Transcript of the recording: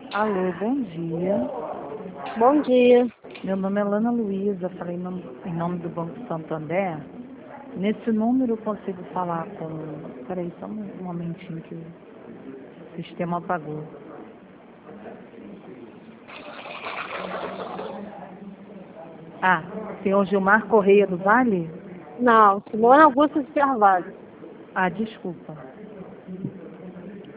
Alô, bom dia. Bom dia. Meu nome é Lana Luísa, falei em nome do Banco Santander. Nesse número eu consigo falar com... Peraí, só um momentinho que o sistema apagou. Ah, senhor Gilmar Correia do Vale? Não, Simone Augusta de Carvalho. Ah, desculpa.